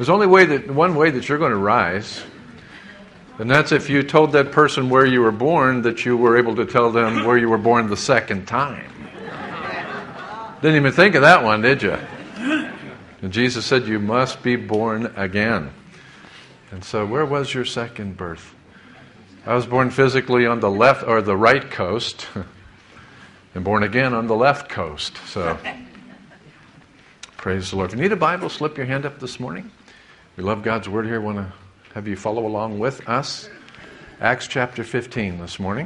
There's only one way that you're going to rise, and that's if you told that person where you were born that you were able to tell them where you were born the second time. Didn't even think of that one, did you? And Jesus said, you must be born again. And so where was your second birth? I was born physically on the left or the right coast and born again on the left coast. So praise the Lord. If you need a Bible, slip your hand up this morning. We love God's Word here. Want to have you follow along with us. Acts chapter 15 this morning.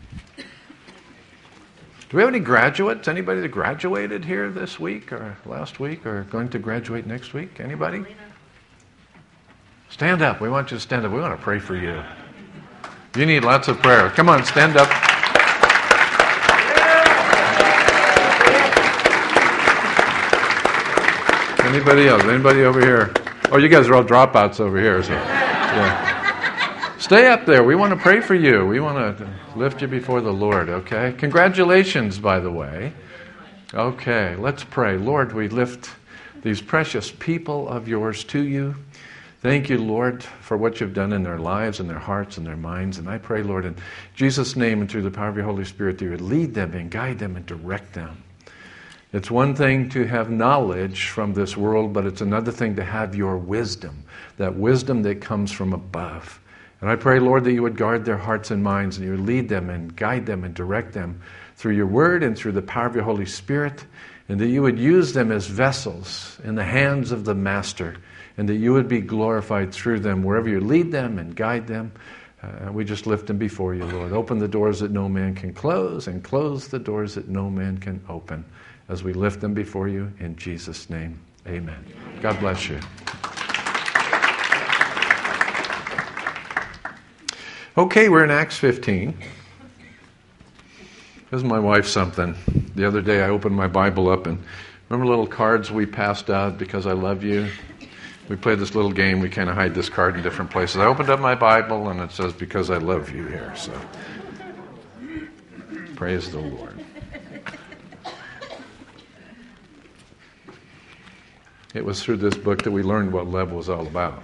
Do we have any graduates? Anybody that graduated here this week or last week or going to graduate next week? Anybody? Stand up. We want you to stand up. We want to pray for you. You need lots of prayer. Come on, stand up. Anybody else? Anybody over here? Oh, you guys are all dropouts over here. So, yeah. Stay up there. We want to pray for you. We want to lift you before the Lord, okay? Congratulations, by the way. Okay, let's pray. Lord, we lift these precious people of yours to you. Thank you, Lord, for what you've done in their lives and their hearts and their minds. And I pray, Lord, in Jesus' name and through the power of your Holy Spirit, that you would lead them and guide them and direct them. It's one thing to have knowledge from this world, but it's another thing to have your wisdom, that wisdom that comes from above. And I pray, Lord, that you would guard their hearts and minds and you would lead them and guide them and direct them through your word and through the power of your Holy Spirit, and that you would use them as vessels in the hands of the Master, and that you would be glorified through them wherever you lead them and guide them. We just lift them before you, Lord. Open the doors that no man can close and close the doors that no man can open as we lift them before you in Jesus' name. Amen. God bless you. Okay, we're in Acts 15. This is my wife something. The other day I opened my Bible up and remember little cards we passed out because I love you? We played this little game. We kind of hide this card in different places. I opened up my Bible and it says, because I love you here. So praise the Lord. It was through this book that we learned what love was all about.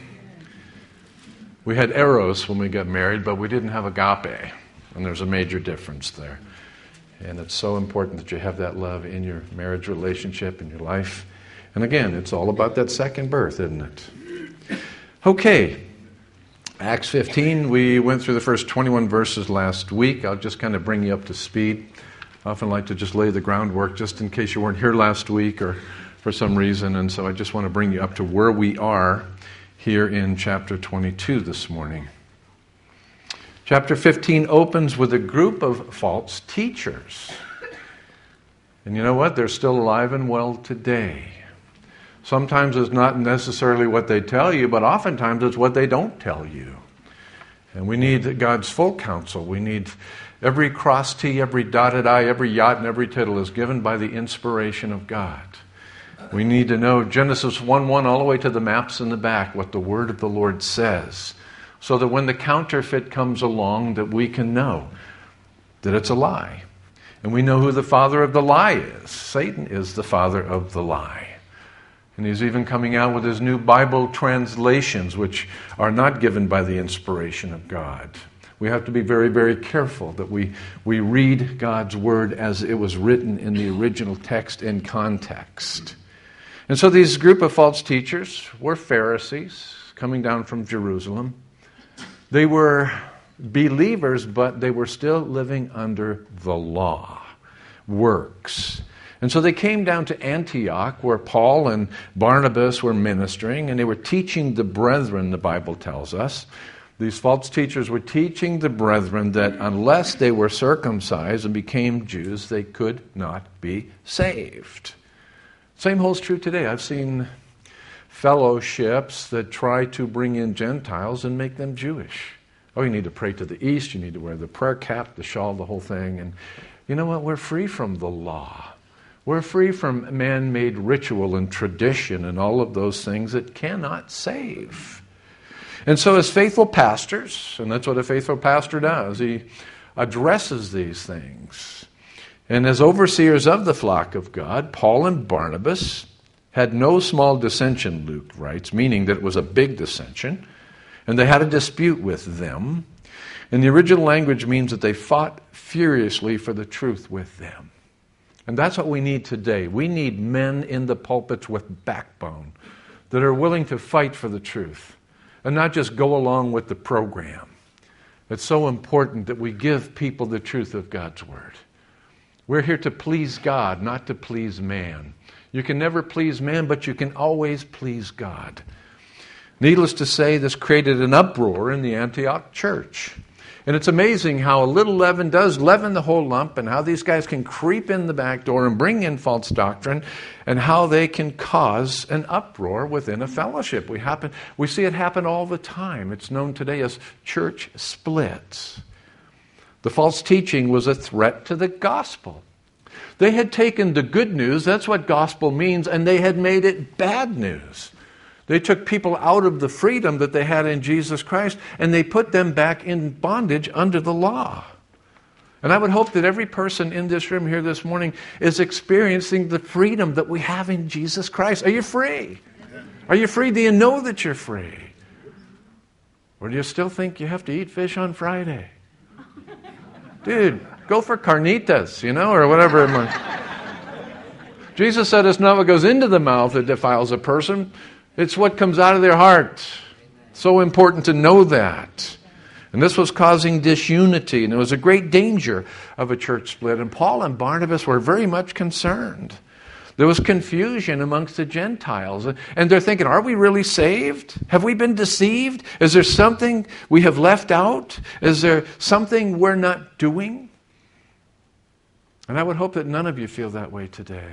We had eros when we got married, but we didn't have agape. And there's a major difference there. And it's so important that you have that love in your marriage relationship, in your life. And again, it's all about that second birth, isn't it? Okay, Acts 15, we went through the first 21 verses last week. I'll just kind of bring you up to speed. I often like to just lay the groundwork just in case you weren't here last week or for some reason. And so I just want to bring you up to where we are here in chapter 22 this morning. Chapter 15 opens with a group of false teachers. And you know what? They're still alive and well today. Sometimes it's not necessarily what they tell you, but oftentimes it's what they don't tell you. And we need God's full counsel. We need every cross T, every dotted I, every yot, and every tittle is given by the inspiration of God. We need to know Genesis 1:1 all the way to the maps in the back, what the word of the Lord says, so that when the counterfeit comes along, that we can know that it's a lie. And we know who the father of the lie is. Satan is the father of the lie. And he's even coming out with his new Bible translations, which are not given by the inspiration of God. We have to be very, very careful that we read God's word as it was written in the original text in context. And so these group of false teachers were Pharisees coming down from Jerusalem. They were believers, but they were still living under the law, works. And so they came down to Antioch, where Paul and Barnabas were ministering, and they were teaching the brethren, the Bible tells us. These false teachers were teaching the brethren that unless they were circumcised and became Jews, they could not be saved. Same holds true today. I've seen fellowships that try to bring in Gentiles and make them Jewish. Oh, you need to pray to the east, you need to wear the prayer cap, the shawl, the whole thing. And you know what? We're free from the law. We're free from man-made ritual and tradition and all of those things that cannot save. And so as faithful pastors, and that's what a faithful pastor does, he addresses these things. And as overseers of the flock of God, Paul and Barnabas had no small dissension, Luke writes, meaning that it was a big dissension, and they had a dispute with them. And the original language means that they fought furiously for the truth with them. And that's what we need today. We need men in the pulpits with backbone that are willing to fight for the truth and not just go along with the program. It's so important that we give people the truth of God's Word. We're here to please God, not to please man. You can never please man, but you can always please God. Needless to say, this created an uproar in the Antioch church. And it's amazing how a little leaven does leaven the whole lump, and how these guys can creep in the back door and bring in false doctrine, and how they can cause an uproar within a fellowship. We see it happen all the time. It's known today as church splits. The false teaching was a threat to the gospel. They had taken the good news, that's what gospel means, and they had made it bad news. They took people out of the freedom that they had in Jesus Christ, and they put them back in bondage under the law. And I would hope that every person in this room here this morning is experiencing the freedom that we have in Jesus Christ. Are you free? Are you free? Do you know that you're free? Or do you still think you have to eat fish on Friday? Dude, go for carnitas, or whatever it might. Jesus said it's not what goes into the mouth that defiles a person. It's what comes out of their heart. So important to know that. And this was causing disunity, and it was a great danger of a church split. And Paul and Barnabas were very much concerned. There was confusion amongst the Gentiles. And they're thinking, are we really saved? Have we been deceived? Is there something we have left out? Is there something we're not doing? And I would hope that none of you feel that way today.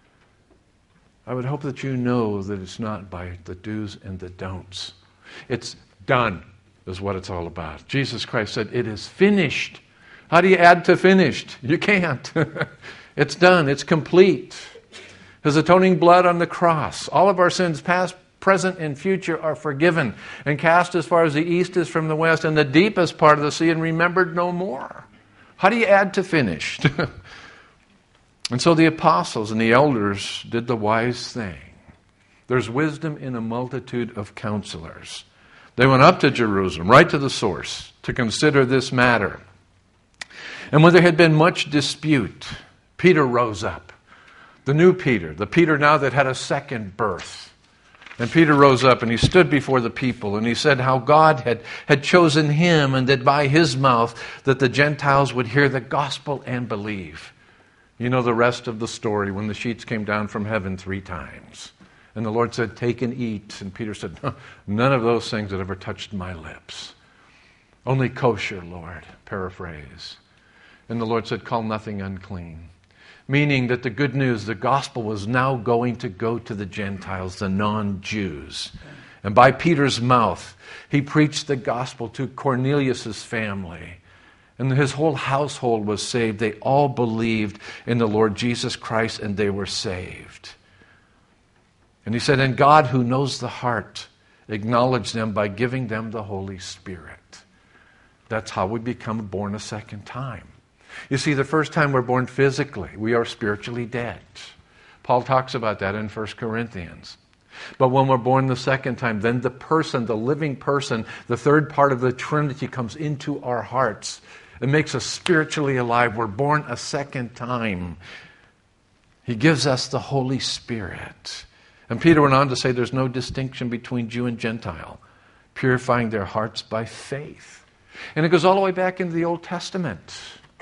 I would hope that you know that it's not by the do's and the don'ts. It's done, is what it's all about. Jesus Christ said, it is finished. How do you add to finished? You can't. It's done. It's complete. His atoning blood on the cross. All of our sins, past, present, and future, are forgiven and cast as far as the east is from the west, and the deepest part of the sea, and remembered no more. How do you add to finished? And so the apostles and the elders did the wise thing. There's wisdom in a multitude of counselors. They went up to Jerusalem, right to the source, to consider this matter. And when there had been much dispute, Peter rose up. The new Peter, the Peter now that had a second birth. And Peter rose up and he stood before the people and he said how God had chosen him, and that by his mouth that the Gentiles would hear the gospel and believe. You know the rest of the story, when the sheets came down from heaven 3 times. And the Lord said, take and eat. And Peter said, none of those things that ever touched my lips. Only kosher, Lord. Paraphrase. And the Lord said, call nothing unclean. Meaning that the good news, the gospel, was now going to go to the Gentiles, the non-Jews. And by Peter's mouth, he preached the gospel to Cornelius' family. And his whole household was saved. They all believed in the Lord Jesus Christ, and they were saved. And he said, and God, who knows the heart, acknowledged them by giving them the Holy Spirit. That's how we become born a second time. You see, the first time we're born physically, we are spiritually dead. Paul talks about that in 1 Corinthians. But when we're born the second time, then the person, the living person, the third part of the Trinity comes into our hearts. It makes us spiritually alive. We're born a second time. He gives us the Holy Spirit. And Peter went on to say there's no distinction between Jew and Gentile, purifying their hearts by faith. And it goes all the way back into the Old Testament.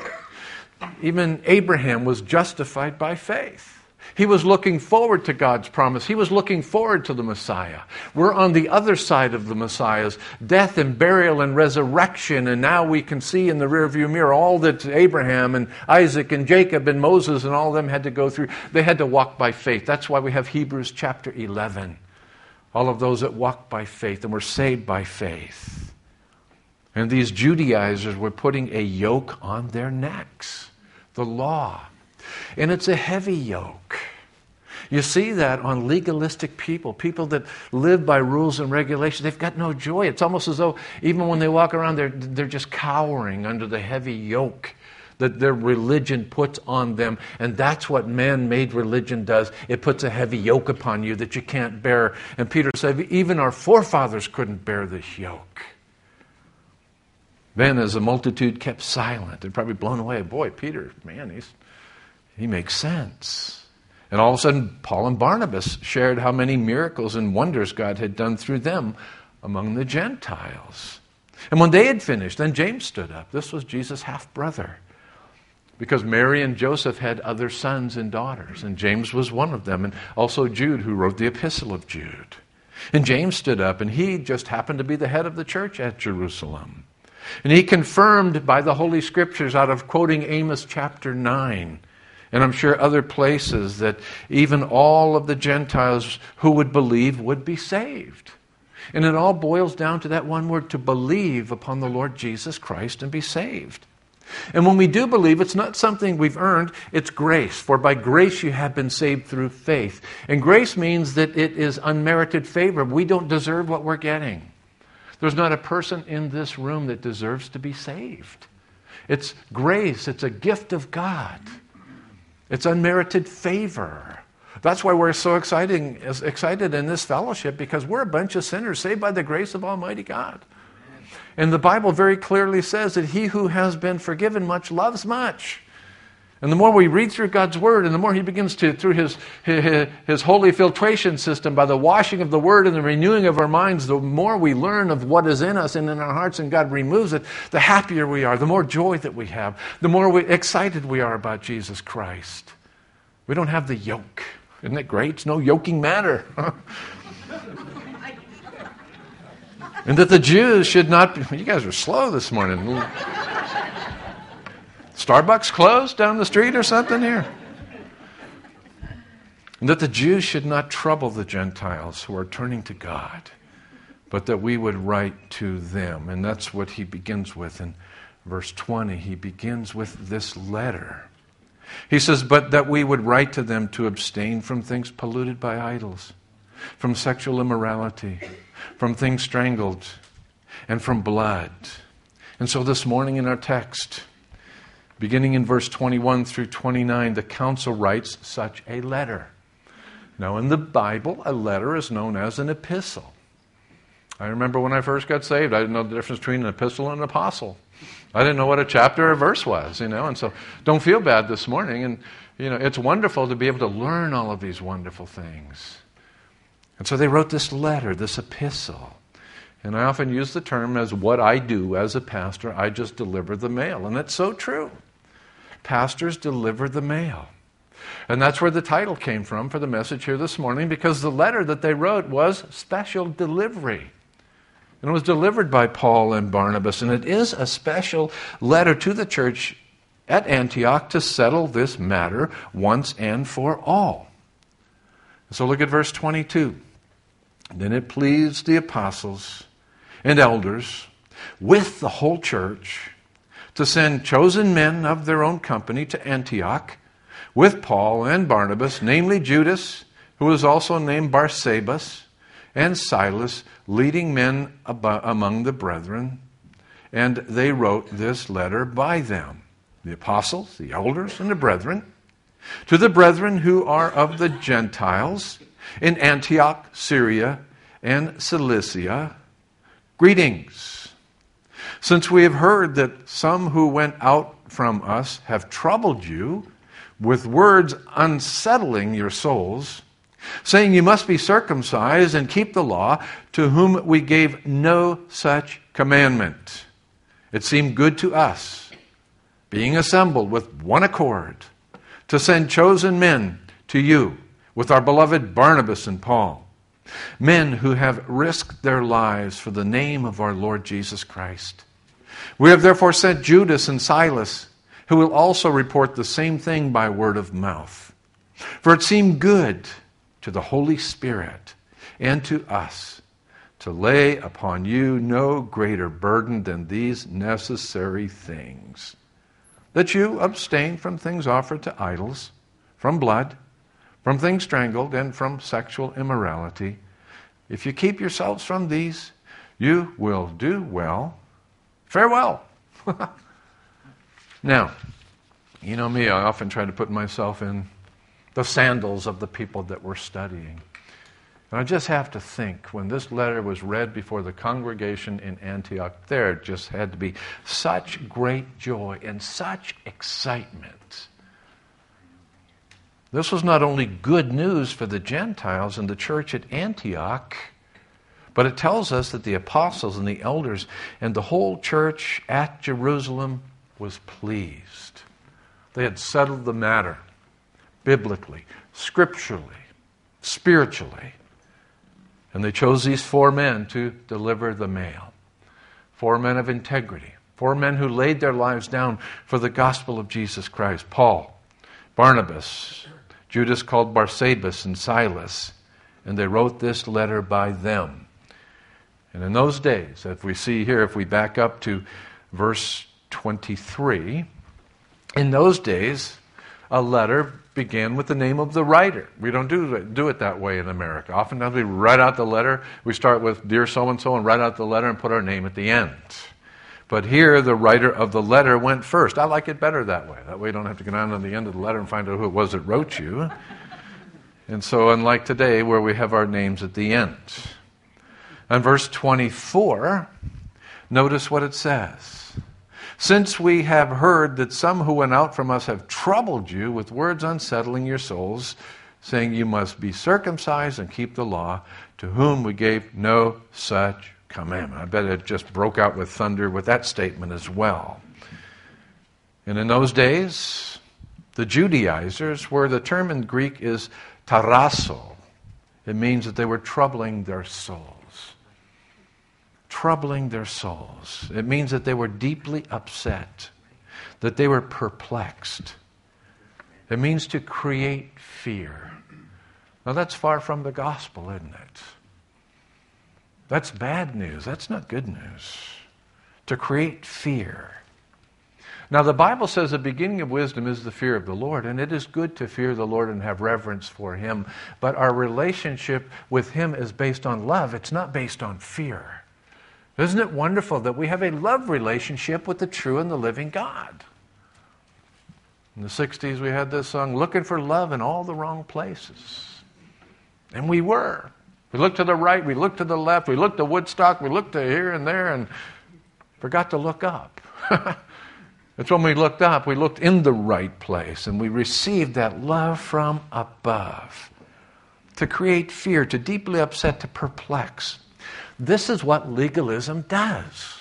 Even Abraham was justified by faith. He was looking forward to God's promise. He was looking forward to the Messiah. We're on the other side of the Messiah's death and burial and resurrection, and now we can see in the rearview mirror all that Abraham and Isaac and Jacob and Moses and all of them had to go through. They had to walk by faith. That's why we have Hebrews chapter 11. All of those that walk by faith and were saved by faith. And these Judaizers were putting a yoke on their necks. The law. And it's a heavy yoke. You see that on legalistic people that live by rules and regulations. They've got no joy. It's almost as though even when they walk around, they're just cowering under the heavy yoke that their religion puts on them. And that's what man-made religion does. It puts a heavy yoke upon you that you can't bear. And Peter said, even our forefathers couldn't bear this yoke. Then as the multitude kept silent, they're probably blown away. Boy, Peter, man, he makes sense. And all of a sudden, Paul and Barnabas shared how many miracles and wonders God had done through them among the Gentiles. And when they had finished, then James stood up. This was Jesus' half-brother. Because Mary and Joseph had other sons and daughters, and James was one of them, and also Jude, who wrote the Epistle of Jude. And James stood up, and he just happened to be the head of the church at Jerusalem. And he confirmed by the Holy Scriptures out of quoting Amos chapter 9, and I'm sure other places, that even all of the Gentiles who would believe would be saved. And it all boils down to that one word, to believe upon the Lord Jesus Christ and be saved. And when we do believe, it's not something we've earned, it's grace. For by grace you have been saved through faith. And grace means that it is unmerited favor. We don't deserve what we're getting. There's not a person in this room that deserves to be saved. It's grace. It's a gift of God. It's unmerited favor. That's why we're so excited in this fellowship, because we're a bunch of sinners saved by the grace of Almighty God. And the Bible very clearly says that he who has been forgiven much loves much. And the more we read through God's Word, and the more He begins to, through His holy filtration system, by the washing of the Word and the renewing of our minds, the more we learn of what is in us and in our hearts, and God removes it, the happier we are, the more joy that we have, the more excited we are about Jesus Christ. We don't have the yoke. Isn't it great? It's no yoking matter. And that the Jews should not be... You guys are slow this morning. Starbucks closed down the street or something here? And that the Jews should not trouble the Gentiles who are turning to God, but that we would write to them. And that's what he begins with in verse 20. He begins with this letter. He says, but that we would write to them to abstain from things polluted by idols, from sexual immorality, from things strangled, and from blood. And so this morning in our text, beginning in verse 21 through 29, the council writes such a letter. Now in the Bible, a letter is known as an epistle. I remember when I first got saved, I didn't know the difference between an epistle and an apostle. I didn't know what a chapter or verse was, and so don't feel bad this morning. And, it's wonderful to be able to learn all of these wonderful things. And so they wrote this letter, this epistle. And I often use the term as what I do as a pastor. I just deliver the mail. And that's so true. Pastors deliver the mail. And that's where the title came from for the message here this morning, because the letter that they wrote was special delivery. And it was delivered by Paul and Barnabas. And it is a special letter to the church at Antioch to settle this matter once and for all. So look at verse 22. Then it pleased the apostles and elders with the whole church to send chosen men of their own company to Antioch with Paul and Barnabas, namely Judas, who was also named Barsabas, and Silas, leading men among the brethren. And they wrote this letter by them, the apostles, the elders, and the brethren, to the brethren who are of the Gentiles in Antioch, Syria, and Cilicia, greetings. Since we have heard that some who went out from us have troubled you with words unsettling your souls, saying you must be circumcised and keep the law, to whom we gave no such commandment. It seemed good to us, being assembled with one accord, to send chosen men to you with our beloved Barnabas and Paul, men who have risked their lives for the name of our Lord Jesus Christ. We have therefore sent Judas and Silas, who will also report the same thing by word of mouth. For it seemed good to the Holy Spirit and to us to lay upon you no greater burden than these necessary things, that you abstain from things offered to idols, from blood, from things strangled, and from sexual immorality. If you keep yourselves from these, you will do well. Farewell. Now, You know me, I often try to put myself in the sandals of the people that we're studying. And I just have to think, when this letter was read before the congregation in Antioch, there just had to be such great joy and such excitement. This was not only good news for the Gentiles and the church at Antioch, but it tells us that the apostles and the elders and the whole church at Jerusalem was pleased. They had settled the matter biblically, scripturally, spiritually. And they chose these 4 men to deliver the mail. 4 men of integrity. 4 men who laid their lives down for the gospel of Jesus Christ. Paul, Barnabas, Judas called Barsabas, and Silas. And they wrote this letter by them. And in those days, as we see here, if we back up to verse 23, in those days, a letter began with the name of the writer. We don't do it that way in America. Oftentimes we write out the letter. We start with Dear So-and-so and write out the letter and put our name at the end. But here, the writer of the letter went first. I like it better that way. That way you don't have to go down to the end of the letter and find out who it was that wrote you. And so unlike today where we have our names at the end. And verse 24, notice what it says. Since we have heard that some who went out from us have troubled you with words unsettling your souls, saying you must be circumcised and keep the law, to whom we gave no such commandment. I bet it just broke out with thunder with that statement as well. And in those days, the Judaizers, where the term in Greek is tarasso, it means that they were troubling their souls. Troubling their souls. It means that they were deeply upset, that they were perplexed. It means to create fear. Now that's far from the gospel, isn't it? That's bad news. That's not good news. To create fear. Now the Bible says the beginning of wisdom is the fear of the Lord, and it is good to fear the Lord and have reverence for Him. But our relationship with Him is based on love. It's not based on fear. Isn't it wonderful that we have a love relationship with the true and the living God? In the 60s we had this song, Looking for Love in All the Wrong Places. And we were. We looked to the right, we looked to the left, we looked to Woodstock, we looked to here and there and forgot to look up. It's when we looked up, we looked in the right place and we received that love from above. To create fear, to deeply upset, to perplex. This is what legalism does.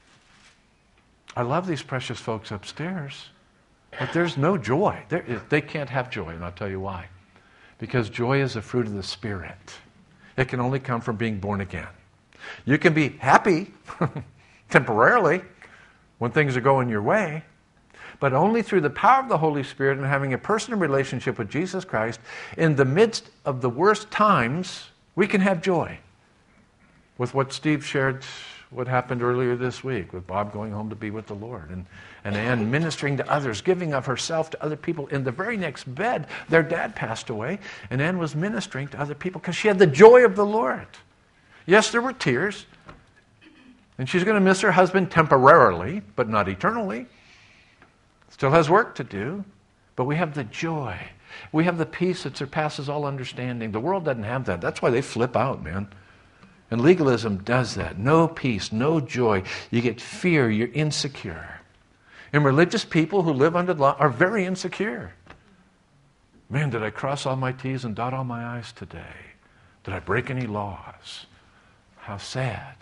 I love these precious folks upstairs, but there's no joy. They can't have joy, and I'll tell you why. Because joy is a fruit of the Spirit. It can only come from being born again. You can be happy temporarily when things are going your way, but only through the power of the Holy Spirit and having a personal relationship with Jesus Christ, in the midst of the worst times, we can have joy. With what Steve shared, what happened earlier this week, with Bob going home to be with the Lord, and Ann ministering to others, giving of herself to other people. In the very next bed, their dad passed away, and Ann was ministering to other people because she had the joy of the Lord. Yes, there were tears, and she's going to miss her husband temporarily, but not eternally. Still has work to do, but we have the joy. We have the peace that surpasses all understanding. The world doesn't have that. That's why they flip out, man. And legalism does that. No peace, no joy. You get fear, you're insecure. And religious people who live under the law are very insecure. Man, did I cross all my T's and dot all my I's today? Did I break any laws? How sad.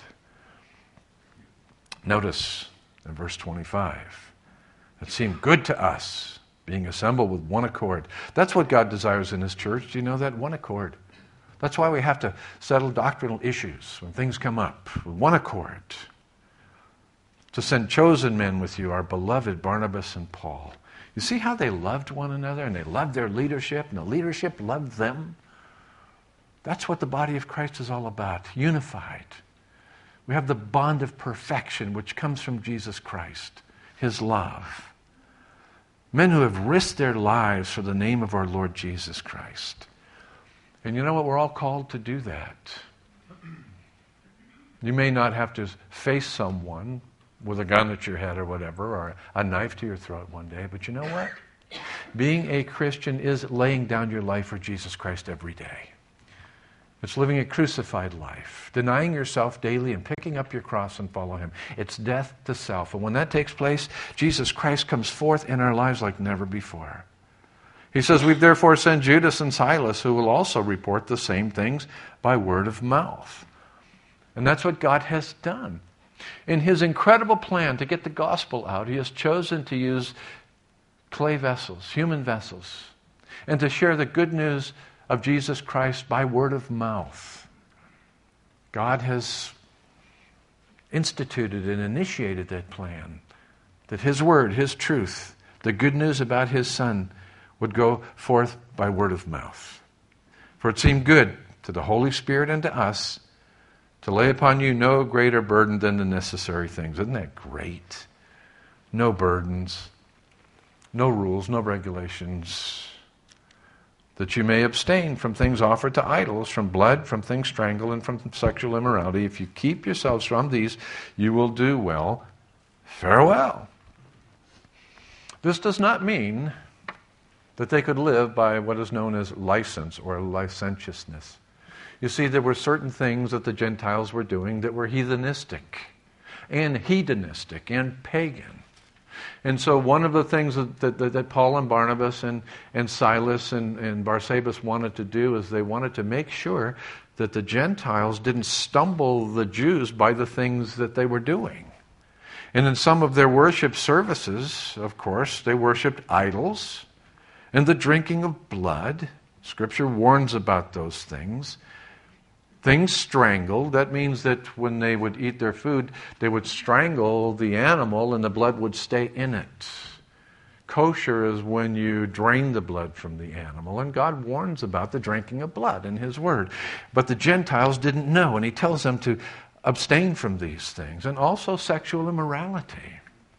Notice in verse 25, it seemed good to us being assembled with one accord. That's what God desires in His church. Do you know that? One accord. That's why we have to settle doctrinal issues when things come up with one accord. To send chosen men with you, our beloved Barnabas and Paul. You see how they loved one another and they loved their leadership and the leadership loved them? That's what the body of Christ is all about, unified. We have the bond of perfection which comes from Jesus Christ, His love. Men who have risked their lives for the name of our Lord Jesus Christ. And you know what? We're all called to do that. You may not have to face someone with a gun at your head or whatever, or a knife to your throat one day, but you know what? Being a Christian is laying down your life for Jesus Christ every day. It's living a crucified life, denying yourself daily and picking up your cross and follow Him. It's death to self. And when that takes place, Jesus Christ comes forth in our lives like never before. He says, we've therefore sent Judas and Silas, who will also report the same things by word of mouth. And that's what God has done. In His incredible plan to get the gospel out, He has chosen to use clay vessels, human vessels, and to share the good news of Jesus Christ by word of mouth. God has instituted and initiated that plan, that His word, His truth, the good news about His Son would go forth by word of mouth. For it seemed good to the Holy Spirit and to us to lay upon you no greater burden than the necessary things. Isn't that great? No burdens, no rules, no regulations, that you may abstain from things offered to idols, from blood, from things strangled, and from sexual immorality. If you keep yourselves from these, you will do well. Farewell. This does not mean that they could live by what is known as license or licentiousness. You see, there were certain things that the Gentiles were doing that were heathenistic and pagan. And so one of the things that Paul and Barnabas and Silas and Barsabas wanted to do is they wanted to make sure that the Gentiles didn't stumble the Jews by the things that they were doing. And in some of their worship services, of course, they worshipped idols and the drinking of blood. Scripture warns about those things. Things strangled, that means that when they would eat their food, they would strangle the animal and the blood would stay in it. Kosher is when you drain the blood from the animal, and God warns about the drinking of blood in His Word. But the Gentiles didn't know, and He tells them to abstain from these things, and also sexual immorality.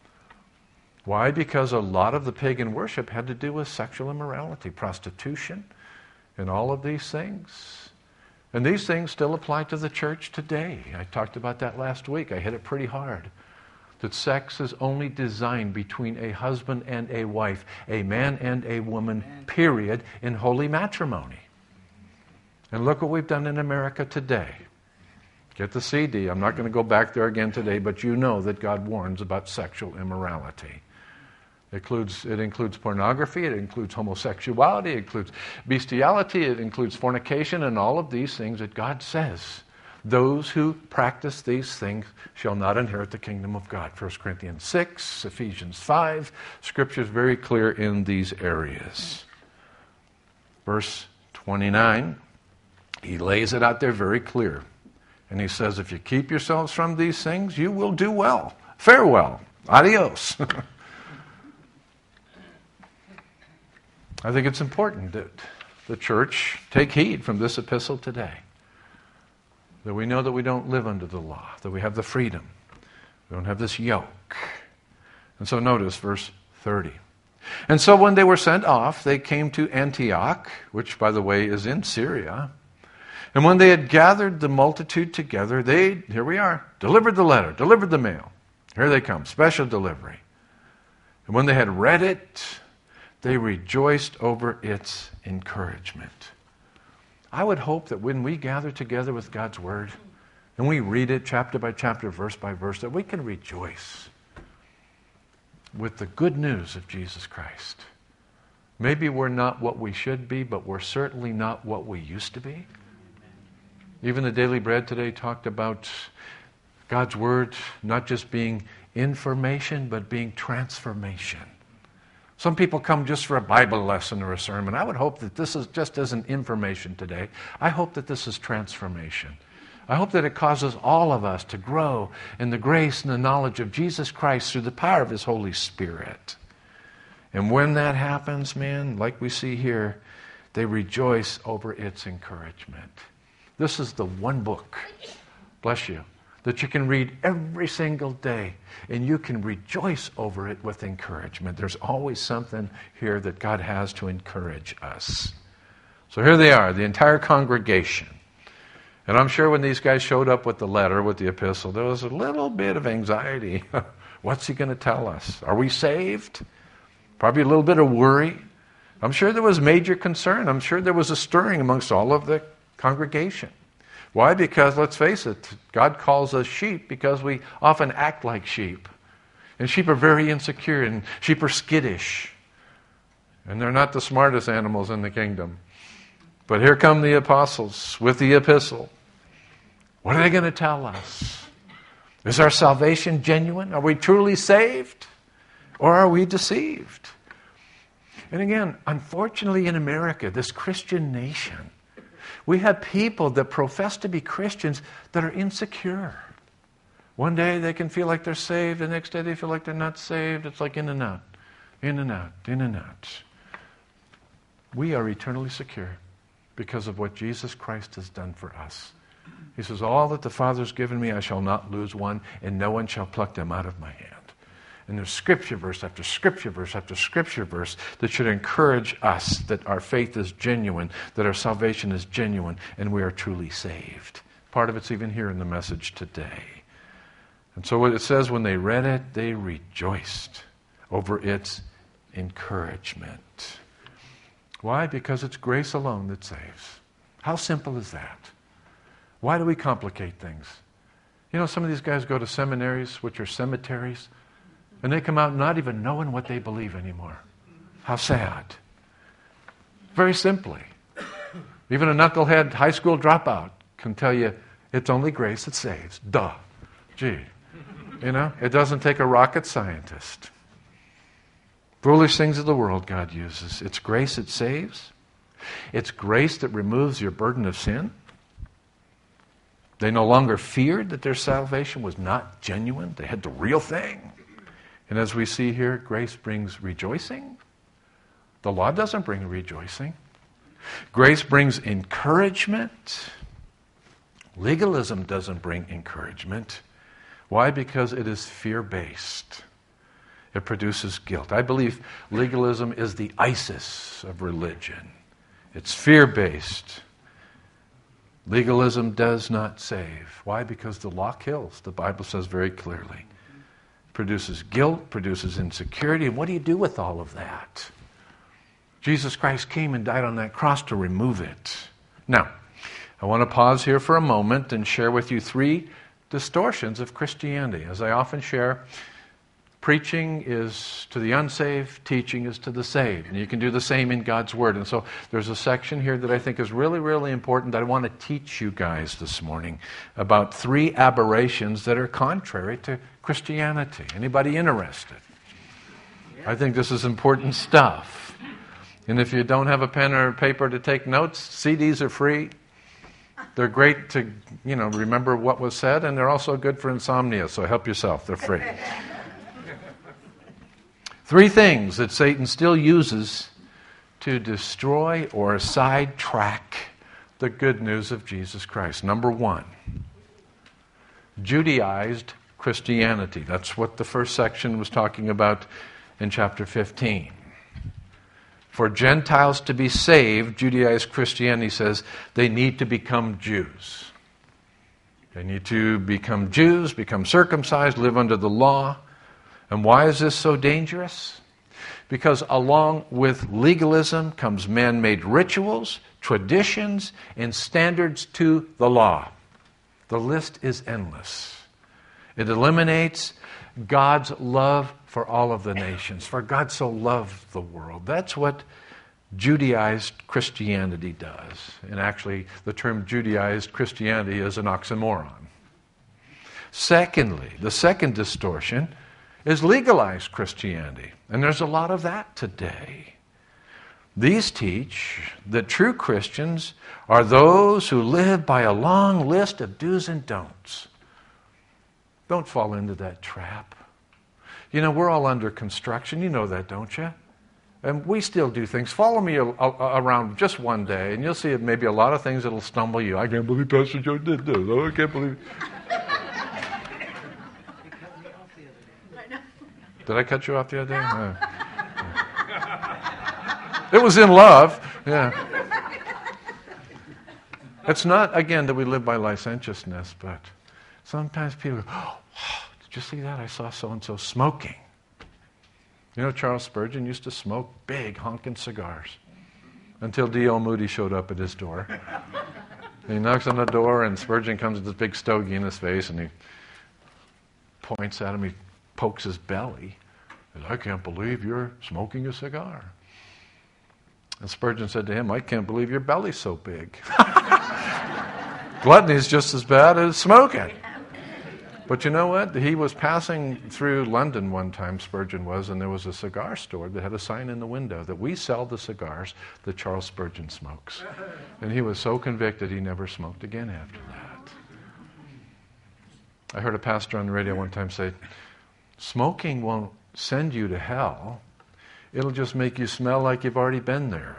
Why? Because a lot of the pagan worship had to do with sexual immorality, prostitution, and all of these things. And these things still apply to the church today. I talked about that last week. I hit it pretty hard. That sex is only designed between a husband and a wife, a man and a woman, period, in holy matrimony. And look what we've done in America today. Get the CD. I'm not going to go back there again today, but you know that God warns about sexual immorality. It includes pornography, it includes homosexuality, it includes bestiality, it includes fornication, and all of these things that God says. Those who practice these things shall not inherit the kingdom of God. 1 Corinthians 6, Ephesians 5. Scripture is very clear in these areas. Verse 29, he lays it out there very clear. And he says, if you keep yourselves from these things, you will do well. Farewell. Adios. I think it's important that the church take heed from this epistle today. That we know that we don't live under the law, that we have the freedom. We don't have this yoke. And so notice verse 30. And so when they were sent off, they came to Antioch, which, by the way, is in Syria. And when they had gathered the multitude together, they, here we are, delivered the letter, delivered the mail. Here they come, special delivery. And when they had read it, they rejoiced over its encouragement. I would hope that when we gather together with God's Word, and we read it chapter by chapter, verse by verse, that we can rejoice with the good news of Jesus Christ. Maybe we're not what we should be, but we're certainly not what we used to be. Even the Daily Bread today talked about God's Word not just being information, but being transformation. Some people come just for a Bible lesson or a sermon. I would hope that this is just isn't information today. I hope that this is transformation. I hope that it causes all of us to grow in the grace and the knowledge of Jesus Christ through the power of His Holy Spirit. And when that happens, man, like we see here, they rejoice over its encouragement. This is the one book, bless you, that you can read every single day, and you can rejoice over it with encouragement. There's always something here that God has to encourage us. So here they are, the entire congregation. And I'm sure when these guys showed up with the letter, with the epistle, there was a little bit of anxiety. What's he going to tell us? Are we saved? Probably a little bit of worry. I'm sure there was major concern. I'm sure there was a stirring amongst all of the congregation. Why? Because, let's face it, God calls us sheep because we often act like sheep. And sheep are very insecure, and sheep are skittish. And they're not the smartest animals in the kingdom. But here come the apostles with the epistle. What are they going to tell us? Is our salvation genuine? Are we truly saved? Or are we deceived? And again, unfortunately in America, this Christian nation, we have people that profess to be Christians that are insecure. One day they can feel like they're saved, the next day they feel like they're not saved. It's like in and out, in and out, in and out. We are eternally secure because of what Jesus Christ has done for us. He says, all that the Father has given me, I shall not lose one, and no one shall pluck them out of my hand. And there's scripture verse after scripture verse after scripture verse that should encourage us that our faith is genuine, that our salvation is genuine, and we are truly saved. Part of it's even here in the message today. And so what it says, when they read it, they rejoiced over its encouragement. Why? Because it's grace alone that saves. How simple is that? Why do we complicate things? You know, some of these guys go to seminaries, which are cemeteries, and they come out not even knowing what they believe anymore. How sad. Very simply. Even a knucklehead high school dropout can tell you it's only grace that saves. Duh. Gee. You know, it doesn't take a rocket scientist. Foolish things of the world God uses. It's grace that saves. It's grace that removes your burden of sin. They no longer feared that their salvation was not genuine. They had the real thing. And as we see here, grace brings rejoicing. The law doesn't bring rejoicing. Grace brings encouragement. Legalism doesn't bring encouragement. Why? Because it is fear-based. It produces guilt. I believe legalism is the ISIS of religion. It's fear-based. Legalism does not save. Why? Because the law kills. The Bible says very clearly. Produces guilt, produces insecurity. And what do you do with all of that? Jesus Christ came and died on that cross to remove it. Now, I want to pause here for a moment and share with you 3 distortions of Christianity. As I often share, preaching is to the unsaved, teaching is to the saved. And you can do the same in God's Word. And so there's a section here that I think is really, really important that I want to teach you guys this morning about 3 aberrations that are contrary to Christianity. Anybody interested? I think this is important stuff. And if you don't have a pen or paper to take notes, CDs are free. They're great to, remember what was said, and they're also good for insomnia, so help yourself. They're free. 3 things that Satan still uses to destroy or sidetrack the good news of Jesus Christ. Number 1, Judaized Christianity. That's what the first section was talking about in chapter 15. For Gentiles to be saved, Judaized Christianity says they need to become Jews. They need to become Jews, become circumcised, live under the law. And why is this so dangerous? Because along with legalism comes man-made rituals, traditions, and standards to the law. The list is endless. It eliminates God's love for all of the nations. For God so loved the world. That's what Judaized Christianity does. And actually, the term Judaized Christianity is an oxymoron. Secondly, the second distortion is legalized Christianity. And there's a lot of that today. These teach that true Christians are those who live by a long list of do's and don'ts. Don't fall into that trap. We're all under construction. You know that, don't you? And we still do things. Follow me around just one day, and you'll see maybe a lot of things that will stumble you. I can't believe Pastor Joe did this. Oh, I can't believe... Did I cut you off the other day? No. It was in love. Yeah. It's not, again, that we live by licentiousness, but sometimes people go, oh, did you see that? I saw so-and-so smoking. You know, Charles Spurgeon used to smoke big honking cigars until D.L. Moody showed up at his door. And he knocks on the door, and Spurgeon comes with this big stogie in his face, and he points at him. He pokes his belly. He says, "I can't believe you're smoking a cigar." And Spurgeon said to him, "I can't believe your belly's so big." Gluttony is just as bad as smoking. But you know what? He was passing through London one time, Spurgeon was, and there was a cigar store that had a sign in the window that we sell the cigars that Charles Spurgeon smokes. And he was so convicted he never smoked again after that. I heard a pastor on the radio one time say, "Smoking won't send you to hell. It'll just make you smell like you've already been there."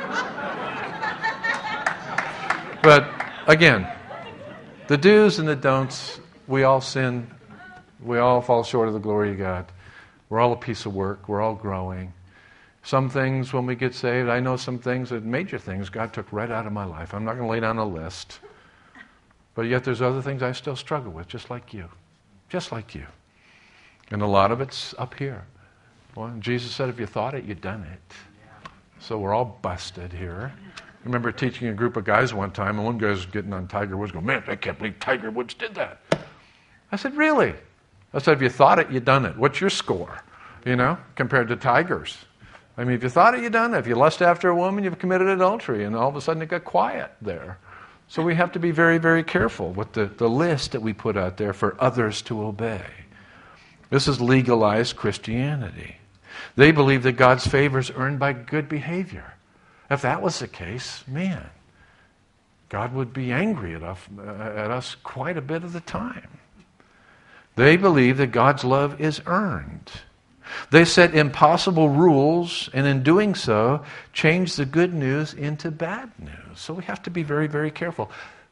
But again, the do's and the don'ts, we all sin. We all fall short of the glory of God. We're all a piece of work. We're all growing. Some things when we get saved, I know some things, major things, God took right out of my life. I'm not going to lay down a list. But yet there's other things I still struggle with, just like you. Just like you. And a lot of it's up here. Well, Jesus said, if you thought it, you'd done it. So we're all busted here. I remember teaching a group of guys one time, and one guy was getting on Tiger Woods, going, "Man, I can't believe Tiger Woods did that." I said, "Really?" I said, "If you thought it, you'd done it. What's your score, compared to Tiger's? I mean, if you thought it, you'd done it. If you lust after a woman, you've committed adultery." And all of a sudden it got quiet there. So we have to be very, very careful with the list that we put out there for others to obey. This is legalized Christianity. They believe that God's favor is earned by good behavior. If that was the case, man, God would be angry at us quite a bit of the time. They believe that God's love is earned. They set impossible rules, and in doing so, change the good news into bad news. So we have to be very, very careful.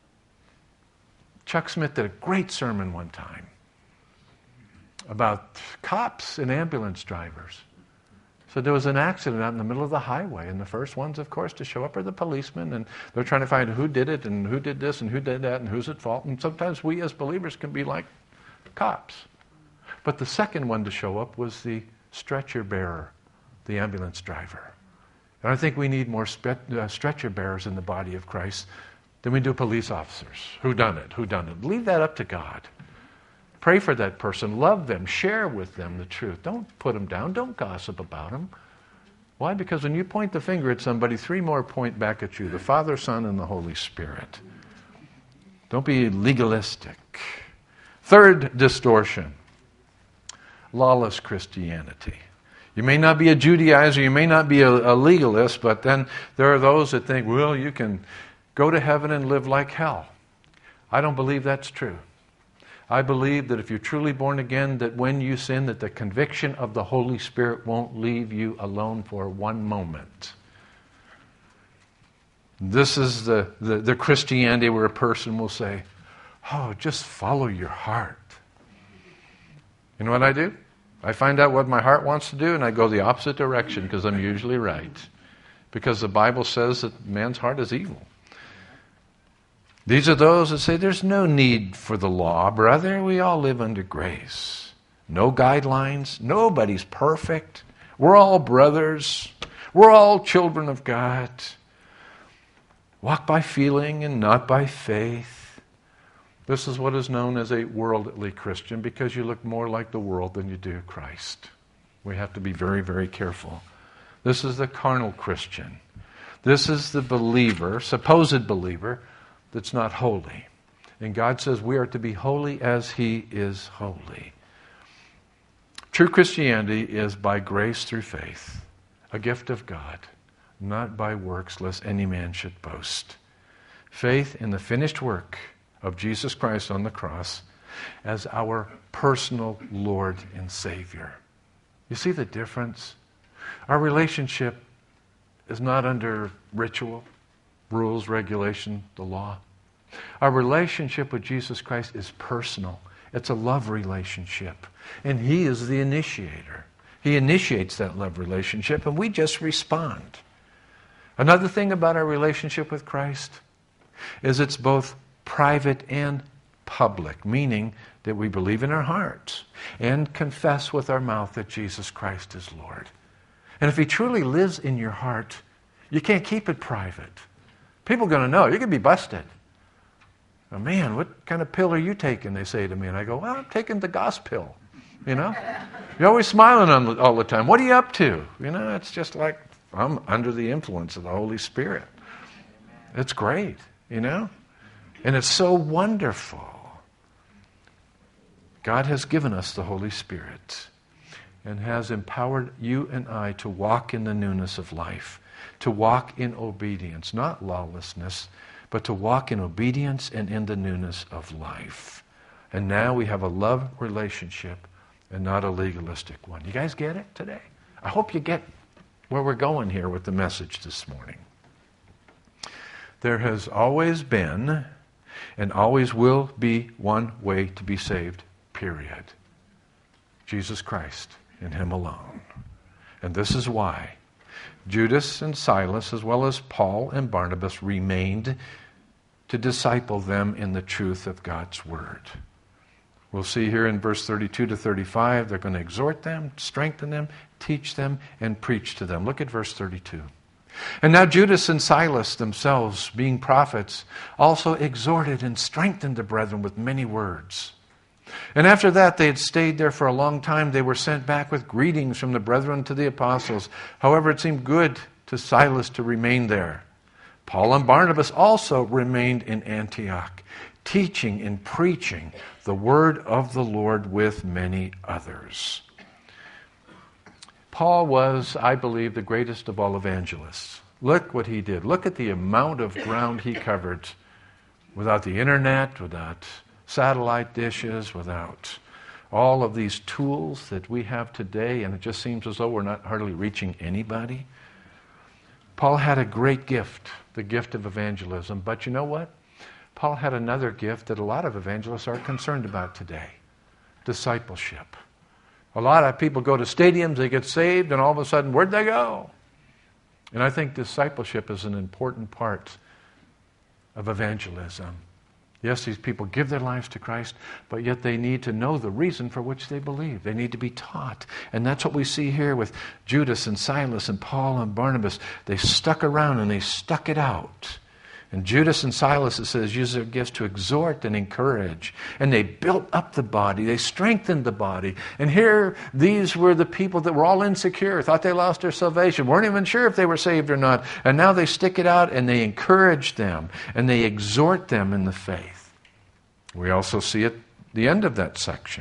Chuck Smith did a great sermon one time about cops and ambulance drivers. So there was an accident out in the middle of the highway, and the first ones, of course, to show up are the policemen, and they're trying to find who did it, and who did this, and who did that, and who's at fault. And sometimes we as believers can be like cops. But the second one to show up was the stretcher bearer, the ambulance driver. And I think we need more stretcher bearers in the body of Christ than we do police officers. Who done it? Who done it? Leave that up to God. Pray for that person. Love them. Share with them the truth. Don't put them down. Don't gossip about them. Why? Because when you point the finger at somebody, three more point back at you, the Father, Son, and the Holy Spirit. Don't be legalistic. Third distortion, lawless Christianity. You may not be a Judaizer, you may not be a legalist, but then there are those that think, well, you can go to heaven and live like hell. I don't believe that's true. I believe that if you're truly born again, that when you sin, that the conviction of the Holy Spirit won't leave you alone for one moment. This is the Christianity where a person will say, "Oh, just follow your heart." You know what I do? I find out what my heart wants to do, and I go the opposite direction because I'm usually right. Because the Bible says that man's heart is evil. These are those that say there's no need for the law, brother. We all live under grace. No guidelines. Nobody's perfect. We're all brothers. We're all children of God. Walk by feeling and not by faith. This is what is known as a worldly Christian because you look more like the world than you do Christ. We have to be very, very careful. This is the carnal Christian. This is the believer, supposed believer, that's not holy. And God says we are to be holy as He is holy. True Christianity is by grace through faith, a gift of God, not by works, lest any man should boast. Faith in the finished work of Jesus Christ on the cross as our personal Lord and Savior. You see the difference? Our relationship is not under ritual, rules, regulation, the law. Our relationship with Jesus Christ is personal. It's a love relationship. And He is the initiator. He initiates that love relationship and we just respond. Another thing about our relationship with Christ is it's both private and public, meaning that we believe in our hearts and confess with our mouth that Jesus Christ is Lord. And if He truly lives in your heart, you can't keep it private. People are going to know. You can be busted. Oh, man, what kind of pill are you taking, they say to me. And I go, well, I'm taking the gospel, you know. You're always smiling all the time. What are you up to? You know, it's just like I'm under the influence of the Holy Spirit. It's great, you know. And it's so wonderful. God has given us the Holy Spirit and has empowered you and I to walk in the newness of life, to walk in obedience, not lawlessness, but to walk in obedience and in the newness of life. And now we have a love relationship and not a legalistic one. You guys get it today? I hope you get where we're going here with the message this morning. There has always been and always will be one way to be saved, period. Jesus Christ and Him alone. And this is why Judas and Silas, as well as Paul and Barnabas, remained to disciple them in the truth of God's Word. We'll see here in verse 32 to 35, they're going to exhort them, strengthen them, teach them, and preach to them. Look at verse 32. And now Judas and Silas themselves, being prophets, also exhorted and strengthened the brethren with many words. And after that they had stayed there for a long time, they were sent back with greetings from the brethren to the apostles. However, it seemed good to Silas to remain there. Paul and Barnabas also remained in Antioch, teaching and preaching the word of the Lord with many others. Paul was, I believe, the greatest of all evangelists. Look what he did. Look at the amount of ground he covered without the internet, without satellite dishes, without all of these tools that we have today, and it just seems as though we're not hardly reaching anybody. Paul had a great gift, the gift of evangelism. But you know what? Paul had another gift that a lot of evangelists are concerned about today: discipleship. A lot of people go to stadiums, they get saved, and all of a sudden, where'd they go? And I think discipleship is an important part of evangelism. Yes, these people give their lives to Christ, but yet they need to know the reason for which they believe. They need to be taught. And that's what we see here with Judas and Silas and Paul and Barnabas. They stuck around and they stuck it out. And Judas and Silas, it says, used their gifts to exhort and encourage. And they built up the body. They strengthened the body. And here, these were the people that were all insecure, thought they lost their salvation, weren't even sure if they were saved or not. And now they stick it out and they encourage them and they exhort them in the faith. We also see at the end of that section,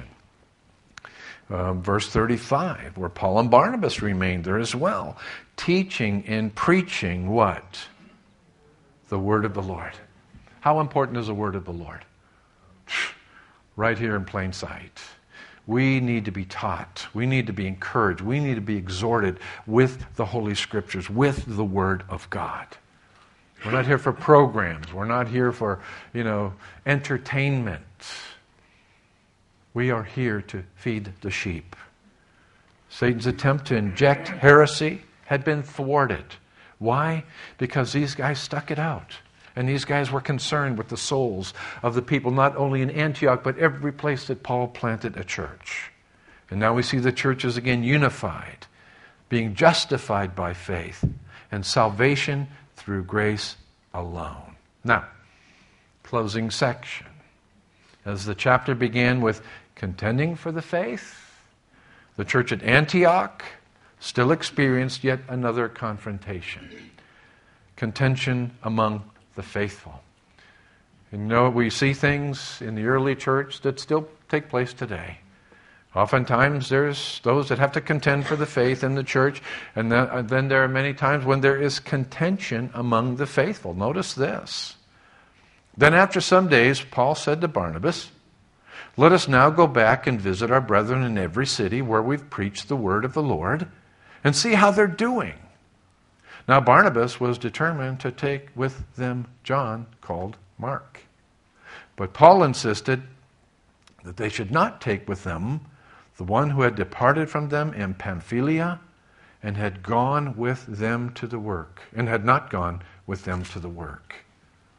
verse 35, where Paul and Barnabas remained there as well, teaching and preaching what? The word of the Lord. How important is the word of the Lord? Right here in plain sight. We need to be taught. We need to be encouraged. We need to be exhorted with the Holy Scriptures, with the Word of God. We're not here for programs. We're not here for, entertainment. We are here to feed the sheep. Satan's attempt to inject heresy had been thwarted. Why? Because these guys stuck it out. And these guys were concerned with the souls of the people, not only in Antioch, but every place that Paul planted a church. And now we see the churches again unified, being justified by faith, and salvation through grace alone. Now, closing section. As the chapter began with contending for the faith, the church at Antioch still experienced yet another confrontation. Contention among the faithful. And we see things in the early church that still take place today. Oftentimes there's those that have to contend for the faith in the church, and then there are many times when there is contention among the faithful. Notice this. Then after some days, Paul said to Barnabas, "Let us now go back and visit our brethren in every city where we've preached the word of the Lord, and see how they're doing." Now Barnabas was determined to take with them John, called Mark. But Paul insisted that they should not take with them the one who had departed from them in Pamphylia and had gone with them to the work, and had not gone with them to the work.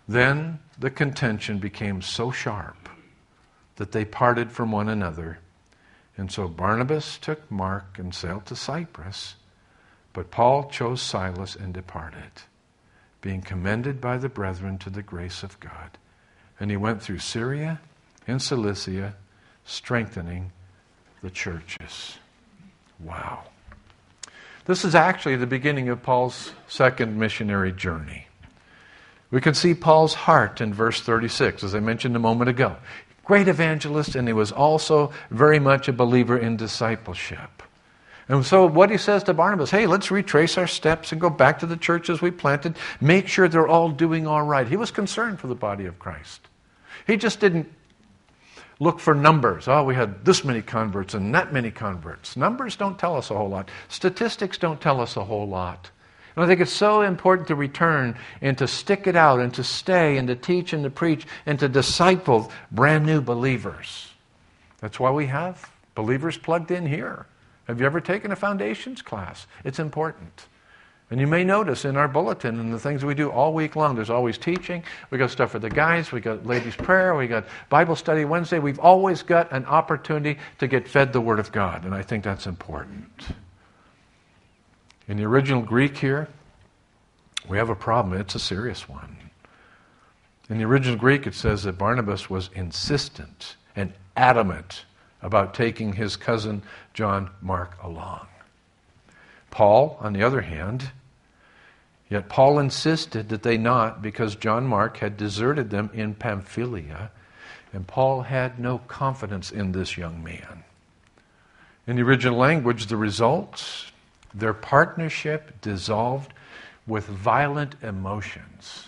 Then the contention became so sharp that they parted from one another. And so Barnabas took Mark and sailed to Cyprus, but Paul chose Silas and departed, being commended by the brethren to the grace of God. And he went through Syria and Cilicia, strengthening the churches. Wow. This is actually the beginning of Paul's second missionary journey. We can see Paul's heart in verse 36, as I mentioned a moment ago. Great evangelist, and he was also very much a believer in discipleship. And so what he says to Barnabas, hey, let's retrace our steps and go back to the churches we planted. Make sure they're all doing all right. He was concerned for the body of Christ. He just didn't look for numbers. Oh, we had this many converts and that many converts. Numbers don't tell us a whole lot. Statistics don't tell us a whole lot. And I think it's so important to return and to stick it out and to stay and to teach and to preach and to disciple brand new believers. That's why we have believers plugged in here. Have you ever taken a foundations class? It's important. And you may notice in our bulletin and the things we do all week long, there's always teaching. We got stuff for the guys. We got ladies' prayer. We got Bible study Wednesday. We've always got an opportunity to get fed the Word of God, and I think that's important. In the original Greek here, we have a problem. It's a serious one. In the original Greek, it says that Barnabas was insistent and adamant about taking his cousin John Mark along. Paul, on the other hand, yet Paul insisted that they not, because John Mark had deserted them in Pamphylia, and Paul had no confidence in this young man. In the original language, the results, their partnership dissolved with violent emotions.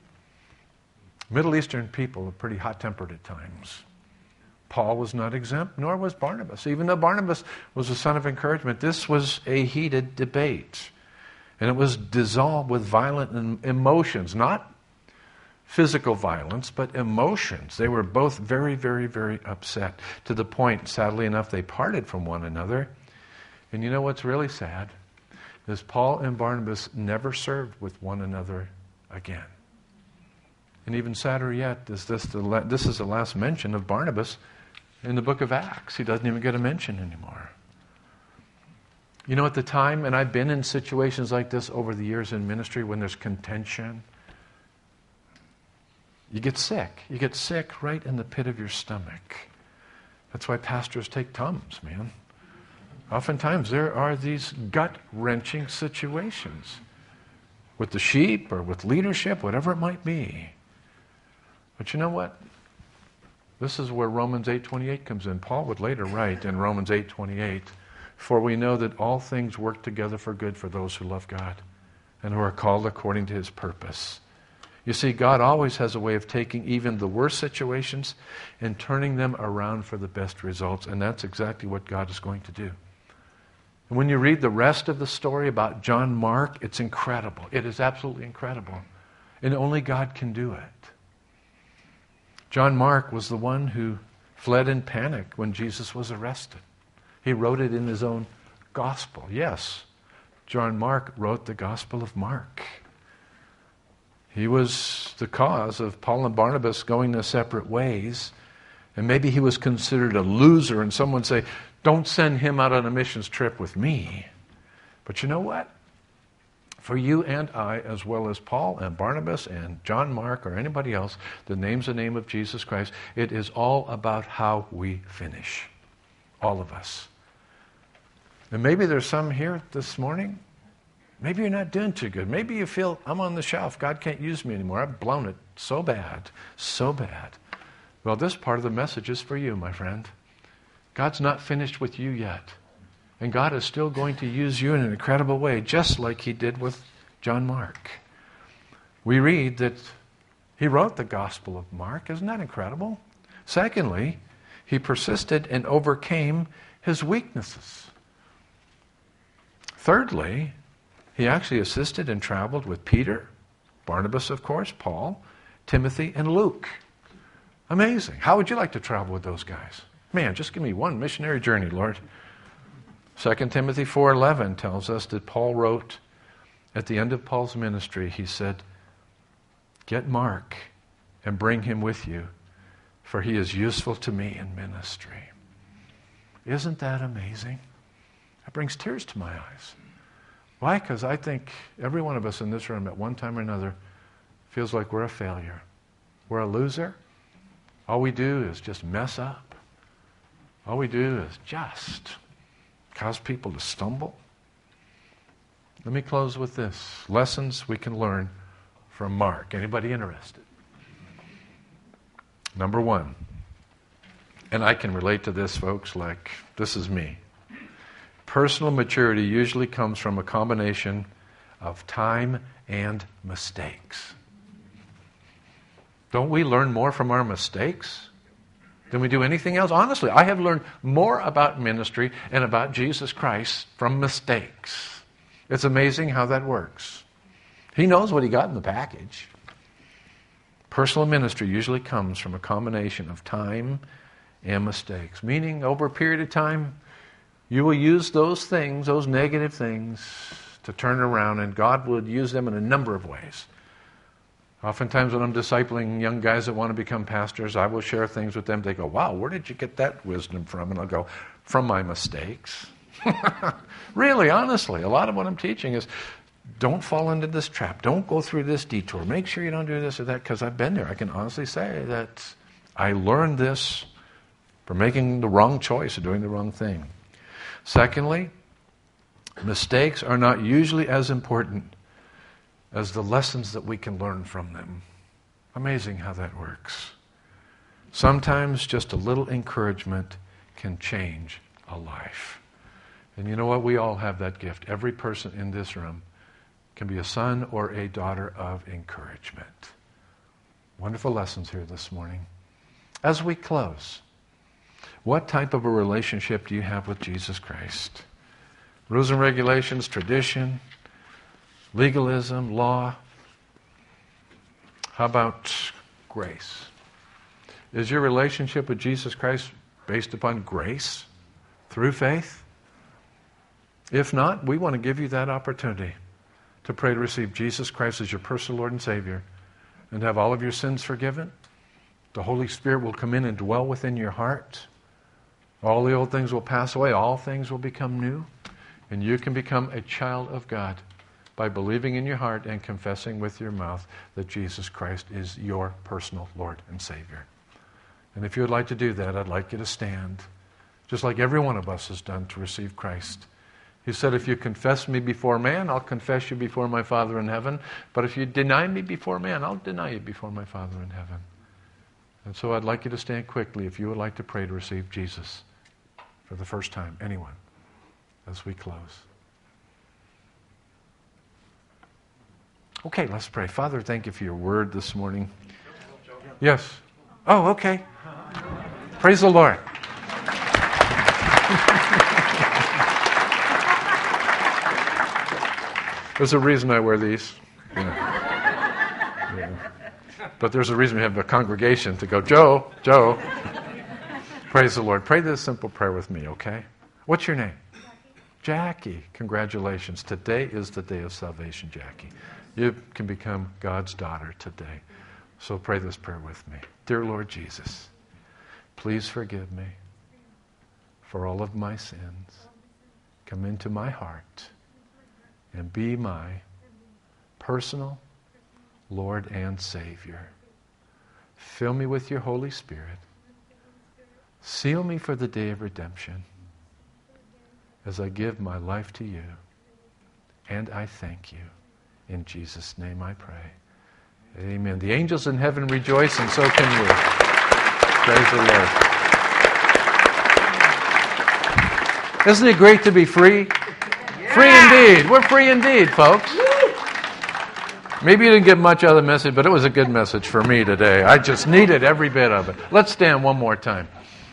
Middle Eastern people are pretty hot-tempered at times. Paul was not exempt, nor was Barnabas. Even though Barnabas was a son of encouragement, this was a heated debate. And it was dissolved with violent emotions, not physical violence, but emotions. They were both very, very, very upset, to the point, sadly enough, they parted from one another. And you know what's really sad? Is Paul and Barnabas never served with one another again. And even sadder yet, this is the last mention of Barnabas in the book of Acts. He doesn't even get a mention anymore. You know, at the time, and I've been in situations like this over the years in ministry when there's contention, you get sick. You get sick right in the pit of your stomach. That's why pastors take Tums, man. Oftentimes there are these gut-wrenching situations with the sheep or with leadership, whatever it might be. But you know what? This is where Romans 8:28 comes in. Paul would later write in Romans 8:28, "For we know that all things work together for good for those who love God and who are called according to His purpose." You see, God always has a way of taking even the worst situations and turning them around for the best results, and that's exactly what God is going to do. And when you read the rest of the story about John Mark, it's incredible. It is absolutely incredible. And only God can do it. John Mark was the one who fled in panic when Jesus was arrested. He wrote it in his own gospel. Yes, John Mark wrote the Gospel of Mark. He was the cause of Paul and Barnabas going their separate ways. And maybe he was considered a loser, and someone would say, don't send him out on a missions trip with me. But you know what? For you and I, as well as Paul and Barnabas and John Mark or anybody else that names the name of Jesus Christ, it is all about how we finish. All of us. And maybe there's some here this morning. Maybe you're not doing too good. Maybe you feel, I'm on the shelf. God can't use me anymore. I've blown it so bad. So bad. Well, this part of the message is for you, my friend. God's not finished with you yet. And God is still going to use you in an incredible way, just like He did with John Mark. We read that he wrote the Gospel of Mark. Isn't that incredible? Secondly, he persisted and overcame his weaknesses. Thirdly, he actually assisted and traveled with Peter, Barnabas, of course, Paul, Timothy, and Luke. Amazing. How would you like to travel with those guys? Man, just give me one missionary journey, Lord. 2 Timothy 4:11 tells us that Paul wrote, at the end of Paul's ministry, he said, get Mark and bring him with you, for he is useful to me in ministry. Isn't that amazing? That brings tears to my eyes. Why? Because I think every one of us in this room at one time or another feels like we're a failure. We're a loser. All we do is just mess up. All we do is just cause people to stumble. Let me close with this. Lessons we can learn from Mark. Anybody interested? Number one, and I can relate to this, folks, like this is me. Personal maturity usually comes from a combination of time and mistakes. Don't we learn more from our mistakes than we do anything else? Honestly, I have learned more about ministry and about Jesus Christ from mistakes. It's amazing how that works. He knows what he got in the package. Personal ministry usually comes from a combination of time and mistakes, meaning over a period of time, you will use those things, those negative things, to turn around, and God will use them in a number of ways. Oftentimes when I'm discipling young guys that want to become pastors, I will share things with them. They go, wow, where did you get that wisdom from? And I'll go, from my mistakes. Really, honestly, a lot of what I'm teaching is, don't fall into this trap. Don't go through this detour. Make sure you don't do this or that, because I've been there. I can honestly say that I learned this from making the wrong choice or doing the wrong thing. Secondly, mistakes are not usually as important as the lessons that we can learn from them. Amazing how that works. Sometimes just a little encouragement can change a life. And you know what? We all have that gift. Every person in this room can be a son or a daughter of encouragement. Wonderful lessons here this morning. As we close, what type of a relationship do you have with Jesus Christ? Rules and regulations, tradition, legalism, law? How about grace? Is your relationship with Jesus Christ based upon grace through faith? If not, we want to give you that opportunity to pray to receive Jesus Christ as your personal Lord and Savior and have all of your sins forgiven. The Holy Spirit will come in and dwell within your heart. All the old things will pass away. All things will become new. And you can become a child of God by believing in your heart and confessing with your mouth that Jesus Christ is your personal Lord and Savior. And if you would like to do that, I'd like you to stand, just like every one of us has done to receive Christ. He said, if you confess me before man, I'll confess you before my Father in heaven. But if you deny me before man, I'll deny you before my Father in heaven. And so I'd like you to stand quickly if you would like to pray to receive Jesus for the first time. Anyone, as we close. Okay, let's pray. Father, thank you for your word this morning. Yes. Oh, okay. Praise the Lord. There's a reason I wear these. Yeah. But there's a reason we have a congregation to go, Joe. Praise the Lord. Pray this simple prayer with me, okay? What's your name? Jackie. Congratulations. Today is the day of salvation, Jackie. You can become God's daughter today. So pray this prayer with me. Dear Lord Jesus, please forgive me for all of my sins. Come into my heart and be my personal Lord and Savior. Fill me with your Holy Spirit. Seal me for the day of redemption as I give my life to you. And I thank you. In Jesus' name I pray. Amen. The angels in heaven rejoice, and so can we. Praise the Lord. Isn't it great to be free? Free indeed. We're free indeed, folks. Maybe you didn't get much out of the message, but it was a good message for me today. I just needed every bit of it. Let's stand one more time.